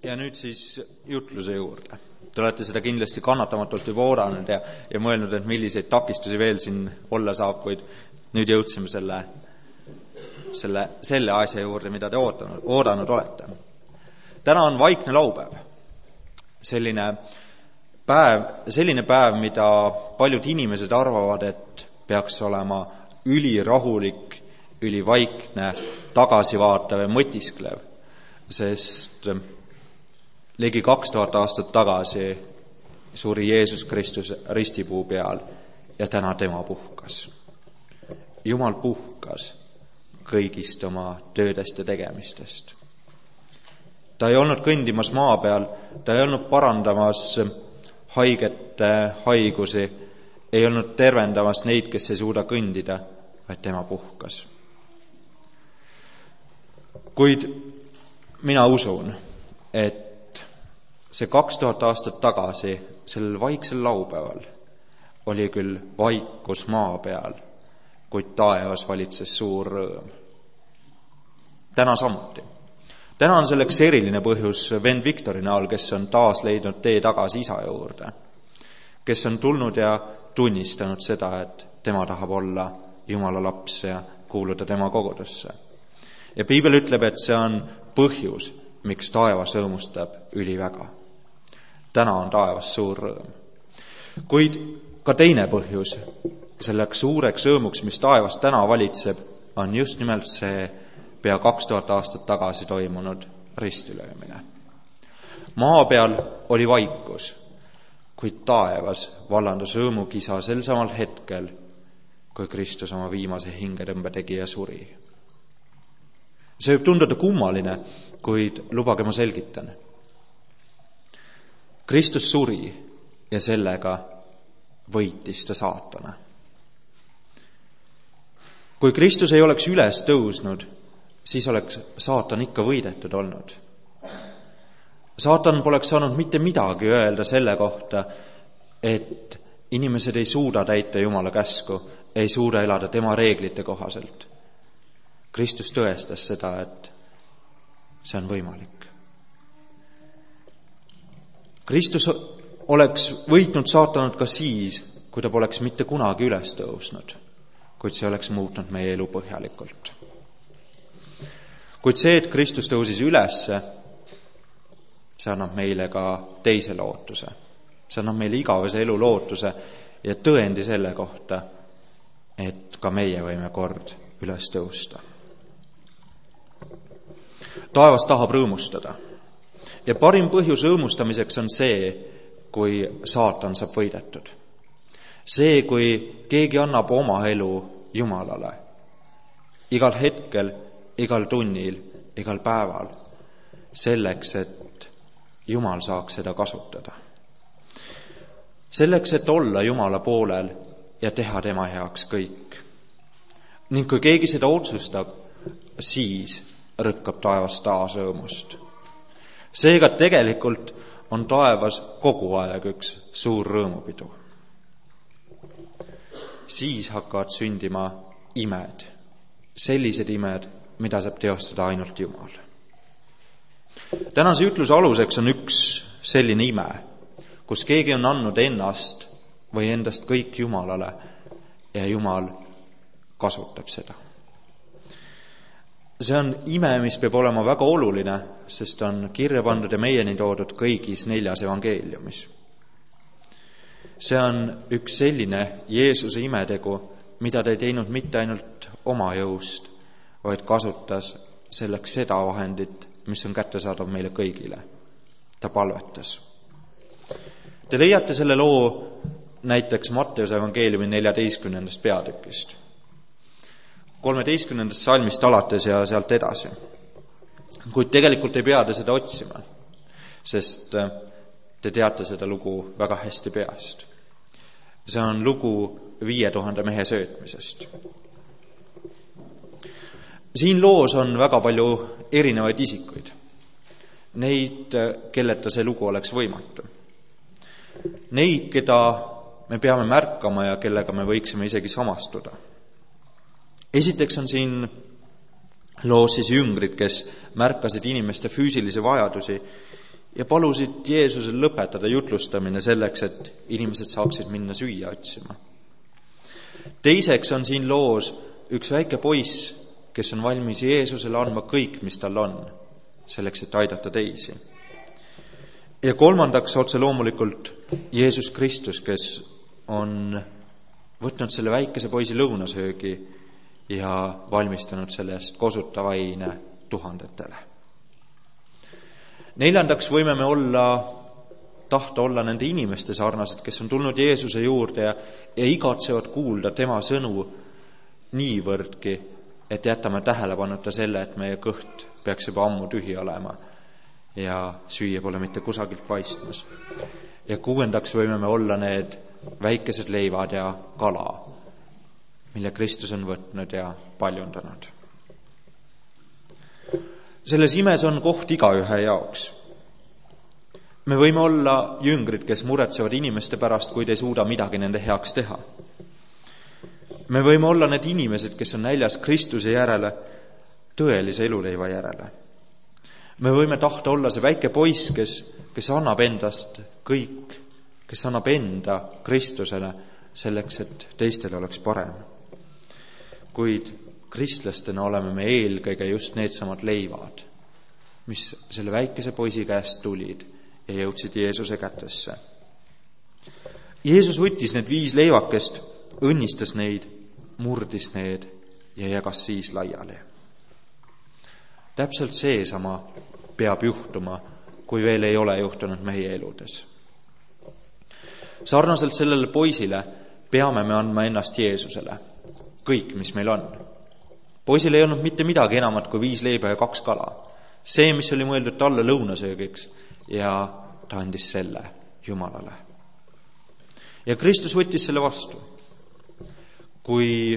Ja nüüd siis jutluse juurde. Te olete seda kindlasti kannatamatult juba oodanud ja mõelnud, et milliseid takistusi veel siin olla saab, kuid nüüd jõudsime selle asja juurde, mida te oodanud olete. Täna on vaikne laupäev. Selline päev, mida paljud inimesed arvavad, et peaks olema ülirahulik, ülivaikne, tagasivaatav ja mõtisklev, sest ligi 2000 aastat tagasi suri Jeesus Kristus ristipuu peal ja täna tema puhkas. Jumal puhkas kõigist oma töödest ja tegemistest. Ta ei olnud kõndimas maa peal, ta ei olnud parandamas haigete haigusi, ei olnud tervendamas neid, kes ei suuda kõndida, vaid tema puhkas. Kuid mina usun, et see 2000 aastat tagasi, sellel vaiksel laupäeval, oli küll vaikus maa peal, kuid taevas valitses suur rõõm. Täna samuti. Täna on selleks eriline põhjus vend Viktori näol, kes on taas leidnud tee tagasi isa juurde, kes on tulnud ja tunnistanud seda, et tema tahab olla Jumala laps ja kuuluda tema kogudusse. Ja piibel ütleb, et see on põhjus, miks taevas rõõmustab üliväga. Täna on taevas suur rõõm. Kuid ka teine põhjus selleks suureks rõõmuks, mis taevas täna valitseb, on just nimelt see pea 2000 aastat tagasi toimunud ristilöömine. Maa peal oli vaikus, kuid taevas vallandus rõõmukisa sel samal hetkel, kui Kristus oma viimase hingetõmbe tegi ja suri. See võib tunduda kummaline, kuid lubage ma selgitan. Kristus suri ja sellega võitis ta saatana. Kui Kristus ei oleks üles tõusnud, siis oleks saatan ikka võidetud olnud. Saatan poleks saanud mitte midagi öelda selle kohta, et inimesed ei suuda täita Jumala käsku, ei suuda elada tema reeglite kohaselt. Kristus tõestas seda, et see on võimalik. Kristus oleks võitnud saatanat ka siis, kui ta poleks mitte kunagi üles tõusnud, kuid see oleks muutnud meie elu põhjalikult. Kuid see, et Kristus tõusis ülesse, see annab meile ka teise lootuse. See annab meile igavese elu lootuse ja tõendi selle kohta, et ka meie võime kord üles tõusta. Taevas tahab rõõmustada. Ja parim põhjus rõõmustamiseks on see, kui saatan saab võidetud. See, kui keegi annab oma elu Jumalale. Igal hetkel, igal tunnil, igal päeval. Selleks, et Jumal saaks seda kasutada. Selleks, et olla Jumala poolel ja teha tema heaks kõik. Ning kui keegi seda otsustab, siis rõkkab taevas taas rõõmust. Seega tegelikult on taevas kogu aeg üks suur rõõmupidu. Siis hakkavad sündima imed, sellised imed, mida saab teostada ainult Jumal. Tänase jutluse aluseks on üks selline ime, kus keegi on andnud ennast või endast kõik Jumalale ja Jumal kasutab seda. See on ime, mis peab olema väga oluline, sest on kirja pandud ja meieni toodud kõigis 4 evangeeliumis. See on üks selline Jeesuse imetegu, mida ta ei teinud mitte ainult oma jõust, vaid kasutas selleks seda vahendit, mis on kättesaadav meile kõigile. Ta palvetas. Te leiate selle loo näiteks Matteuse evangeeliumi 14. peatükist. 13. salmist alates ja sealt edasi. Kuid tegelikult ei pea te seda otsima, sest te teate seda lugu väga hästi peast. See on lugu 5000 mehe söötmisest. Siin loos on väga palju erinevaid isikuid. Neid, kelleta see lugu oleks võimatu. Neid, keda me peame märkama ja kellega me võiksime isegi samastuda. Esiteks on siin loos siis jüngrid, kes märkasid inimeste füüsilisi vajadusi ja palusid Jeesusel lõpetada jutlustamine selleks, et inimesed saaksid minna süüa otsima. Teiseks on siin loos üks väike poiss, kes on valmis Jeesusele andma kõik, mis tal on, selleks, et aidata teisi. Ja kolmandaks otse loomulikult Jeesus Kristus, kes on võtnud selle väikese poisi lõunasöögi ja valmistanud sellest kosutava aine tuhandetele. Neljandaks võime me tahta olla nende inimeste sarnased, kes on tulnud Jeesuse juurde ja igatsevad kuulda tema sõnu niivõrdki, et jätame tähelepanuta selle, et meie kõht peaks juba ammu tühi olema ja süüa pole mitte kusagilt paistmas. Ja kuuendaks võime me olla need väikesed leivad ja kala, mille Kristus on võtnud ja paljundanud. Selles imes on koht igaühe jaoks. Me võime olla jüngrid, kes muretsevad inimeste pärast, kuid ei suuda midagi nende heaks teha. Me võime olla need inimesed, kes on näljas Kristuse järele, tõelise eluleiva järele. Me võime tahta olla see väike poiss, kes annab endast kõik, kes annab enda Kristusele selleks, et teistel oleks parem. Kuid kristlastena oleme me eelkõige just needsamad leivad, mis selle väikese poisi käest tulid ja jõudsid Jeesuse kätesse. Jeesus võttis need 5 leivakest, õnnistas neid, murdis need ja jagas siis laiali. Täpselt seesama peab juhtuma, kui veel ei ole juhtunud meie eludes. Sarnaselt sellele poisile peame me andma ennast Jeesusele, kõik, mis meil on. Poisil ei olnud mitte midagi enamat kui 5 leiba ja 2 kala. See, mis oli mõeldud talle lõunasöögiks, ja ta andis selle Jumalale. Ja Kristus võttis selle vastu. Kui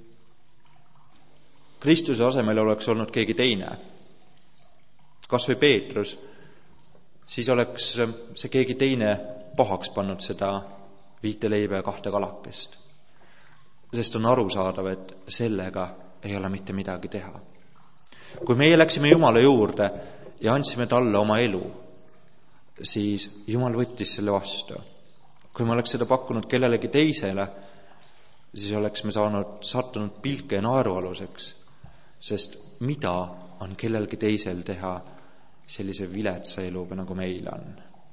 Kristuse asemel oleks olnud keegi teine, kas või Peetrus, siis oleks see keegi teine pahaks pannud seda 5 leiba ja 2 kalakest. Sest on arusaadav, et sellega ei ole mitte midagi teha. Kui meie läksime Jumala juurde ja andsime talle oma elu, siis Jumal võttis selle vastu. Kui me oleks seda pakkunud kellelegi teisele, siis oleks me sattunud pilke ja naerualuseks, sest mida on kellelgi teisel teha sellise viletsa eluga, nagu meil on.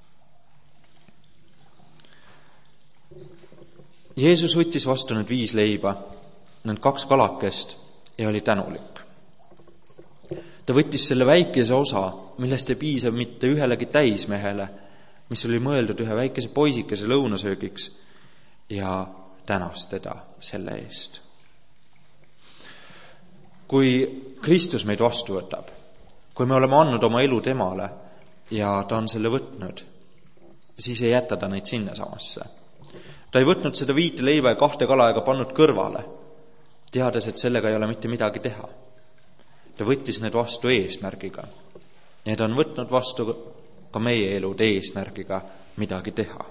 Jeesus võttis vastu need 5 leiba, need 2 kalakest ja oli tänulik. Ta võttis selle väikese osa, millest ei piisa mitte ühelegi täismehele, mis oli mõeldud ühe väikese poisikese lõunasöögiks, ja tänas teda selle eest. Kui Kristus meid vastu võtab, kui me oleme andnud oma elu temale ja ta on selle võtnud, siis ei jäta ta neid sinnasamasse. Ta ei võtnud seda 5 leiba ja 2 kala ega pannud kõrvale, teades, et sellega ei ole mitte midagi teha. Ta võttis need vastu eesmärgiga ja ta on võtnud vastu ka meie elud eesmärgiga midagi teha.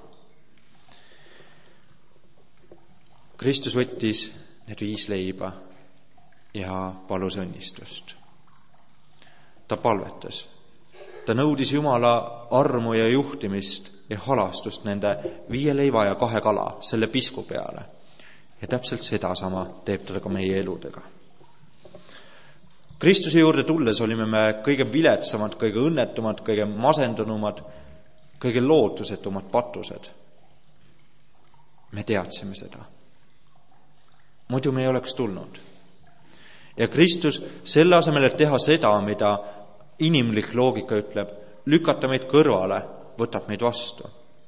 Kristus võttis need 5 leiba ja palus õnnistust. Ta palvetas. Ta nõudis Jumala armu ja juhtimist ja halastust nende 5 leiva ja 2 kala selle pisku peale. Ja täpselt sedasama teeb ta ka meie eludega. Kristuse juurde tulles olime me kõige viletsamad, kõige õnnetumad, kõige masendunumad, kõige lootusetumad patused. Me teadsime seda. Muidu me ei oleks tulnud. Ja Kristus selle asemel, et teha seda, mida inimlik loogika ütleb, lükata meid kõrvale, võtab meid vastu.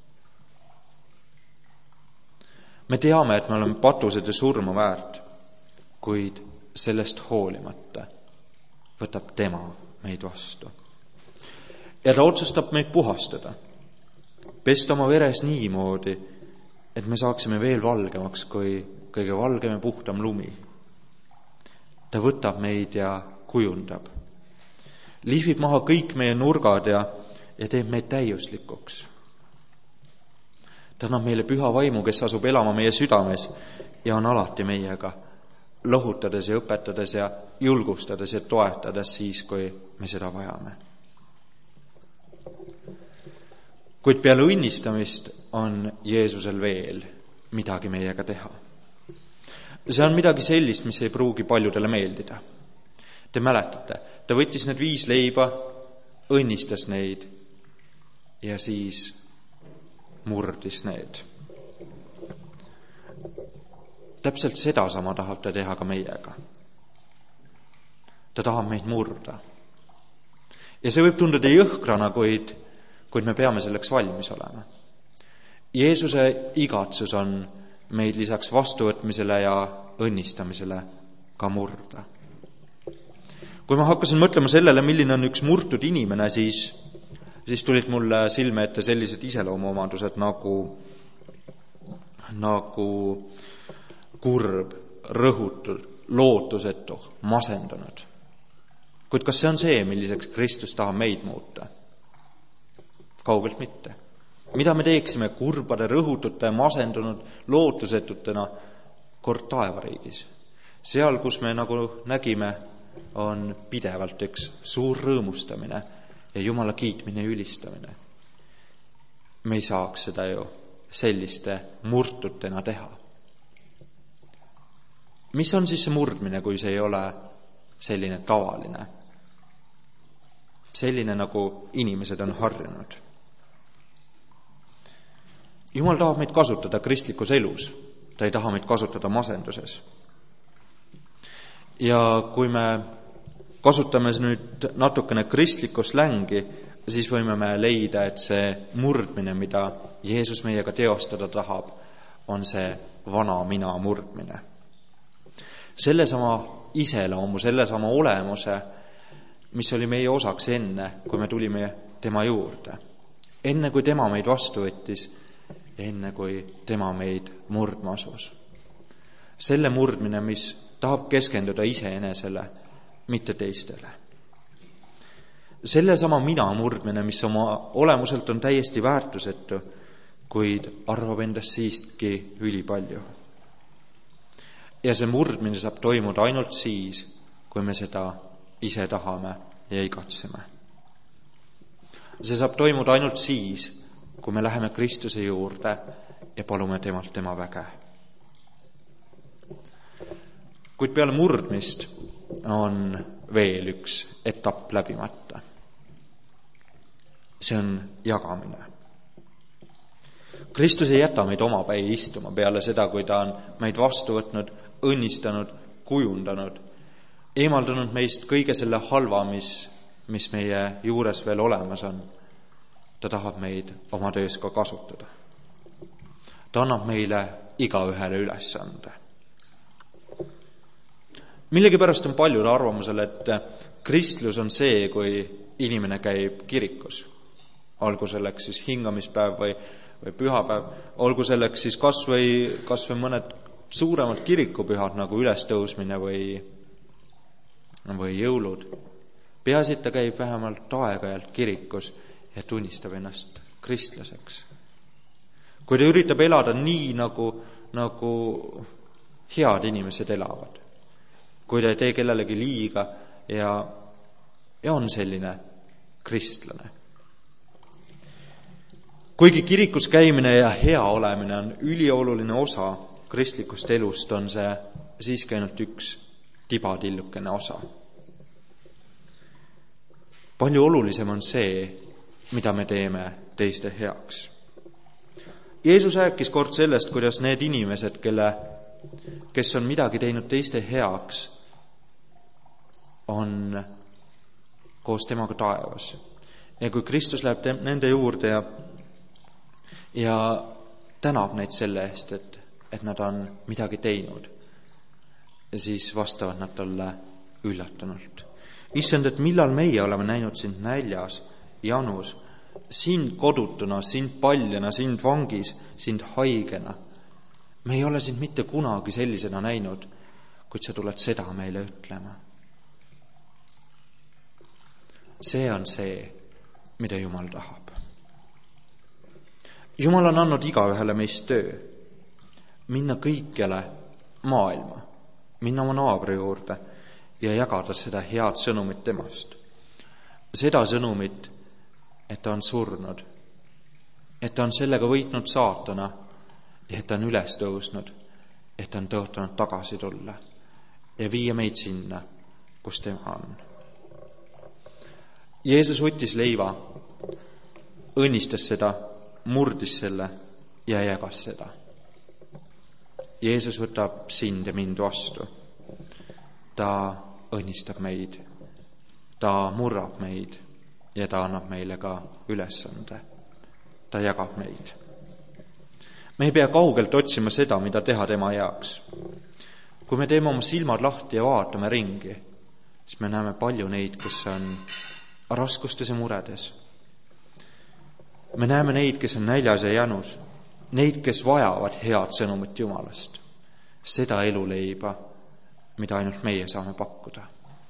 Me teame, et me oleme patused ja surma väärt, kuid sellest hoolimata võtab tema meid vastu. Ja ta otsustab meid puhastada, pesta oma veres niimoodi, et me saaksime veel valgemaks kui kõige valgem ja puhtam lumi. Ta võtab meid ja kujundab. Lihvib maha kõik meie nurgad ja teeb meid täiuslikuks. Ta annab meile püha vaimu, kes asub elama meie südames ja on alati meiega, lohutades ja õpetades ja julgustades ja toetades siis, kui me seda vajame. Kuid peale õnnistamist on Jeesusel veel midagi meiega teha. See on midagi sellist, mis ei pruugi paljudele meeldida. Te mäletate, ta võttis need 5 leiba, õnnistas neid ja siis murdis need. Täpselt sedasama tahab ta teha ka meiega. Ta tahab meid murda. Ja see võib tunduda jõhkrana, kuid me peame selleks valmis olema. Jeesuse igatsus on meid lisaks vastuvõtmisele ja õnnistamisele ka murda. Kui ma hakkasin mõtlema sellele, milline on üks murtud inimene, siis tulid mulle silme ette sellised iseloomuomadused nagu kurb, rõhutud, lootusetu, masendunud. Kuid kas see on see, milliseks Kristus tahab meid muuta? Kaugelt mitte. Mida me teeksime kurbade, rõhutute, masendunud, lootusetutena kord taevariigis? Seal, kus me nagu nägime, on pidevalt üks suur rõõmustamine ja Jumala kiitmine ja ülistamine. Me ei saaks seda ju selliste murtutena teha. Mis on siis see murdmine, kui see ei ole selline tavaline? Selline, nagu inimesed on harjunud. Jumal tahab meid kasutada kristlikus elus. Ta ei taha meid kasutada masenduses. Ja kui me kasutame nüüd natukene kristlikku slängi, siis võime me leida, et see murdmine, mida Jeesus meiega teostada tahab, on see vana mina murdmine. Sellesama iseloomu, sellesama olemuse, mis oli meie osaks enne, kui me tulime tema juurde. Enne, kui tema meid vastu võttis, enne, kui tema meid murdma asus. Selle murdmine, mis tahab keskenduda iseenesele, mitte teistele. Sellesama mina murdmine, mis oma olemuselt on täiesti väärtusetu, kuid arvab endast siiski ülipalju. Ja see murdmine saab toimuda ainult siis, kui me seda ise tahame ja igatseme. See saab toimuda ainult siis, kui me läheme Kristuse juurde ja palume temalt tema väge. Kuid peale murdmist on veel üks etapp läbimata. See on jagamine. Kristus ei jäta meid omapäi istuma peale seda, kui ta on meid vastu võtnud, õnnistanud, kujundanud, eemaldanud meist kõige selle halva, mis meie juures veel olemas on. Ta tahab meid oma töös ka kasutada. Ta annab meile igaühele ülesande. Millegipärast on paljud arvamusel, et kristlus on see, kui inimene käib kirikus. Olgu selleks siis hingamispäev või pühapäev, olgu selleks siis kas või mõned suuremad kirikupühad nagu ülestõusmine või jõulud. Peaasi, et ta käib vähemalt aeg-ajalt kirikus ja tunnistab ennast kristlaseks. Kui ta üritab elada nii, nagu head inimesed elavad, kui ta ei tee kellelegi liiga ja on selline kristlane. Kuigi kirikus käimine ja hea olemine on ülioluline osa kristlikust elust, on see siiski ainult üks tibatillukene osa. Palju olulisem on see, mida me teeme teiste heaks. Jeesus rääkis kord sellest, kuidas need inimesed, kes on midagi teinud teiste heaks, on koos temaga taevas. Ja kui Kristus läheb nende juurde ja tänab neid selle eest, et nad on midagi teinud, siis vastavad nad talle üllatunult. Issand, et millal meie oleme näinud sind näljas, janus, sind kodutuna, sind paljana, sind vangis, sind haigena. Me ei ole sind mitte kunagi sellisena näinud, kuid sa tuled seda meile ütlema. See on see, mida Jumal tahab. Jumal on andnud igaühele meist töö. Minna kõikjale maailma, minna oma naabri juurde ja jagada seda head sõnumit temast. Seda sõnumit, et ta on surnud et ta on sellega võitnud saatana ja et ta on üles tõusnud, et ta on tõotanud tagasi tulla ja viia meid sinna, kus tema on. Jeesus võttis leiva, õnnistas seda, murdis selle ja jagas seda. Jeesus võtab sind ja mind vastu. Ta õnnistab meid, ta murrab meid ja ta annab meile ka ülesande. Ta jagab meid. Me ei pea kaugelt otsima seda, mida teha tema heaks. Kui me teeme oma silmad lahti ja vaatame ringi, siis me näeme palju neid, kes on raskustes ja muredes. Me näeme neid, kes on näljas ja jänus, neid, kes vajavad head sõnumit Jumalast, seda eluleiba, mida ainult meie saame pakkuda.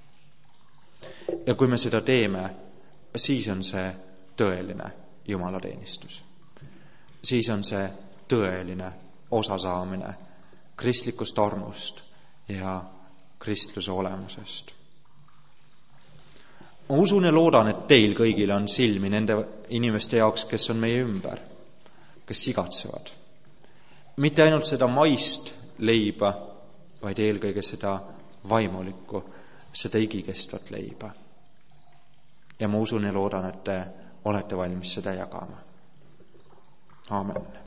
Ja kui me seda teeme, siis on see tõeline jumalateenistus. Siis on see tõeline osasaamine kristlikust armust ja kristluse olemusest. Ma usun ja loodan, et teil kõigil on silmi nende inimeste jaoks, kes on meie ümber, kes igatsevad. Mitte ainult seda maist leiba, vaid eelkõige seda vaimulikku, seda igikestvat leiba. Ja ma usun ja loodan, et te olete valmis seda jagama. Aamen.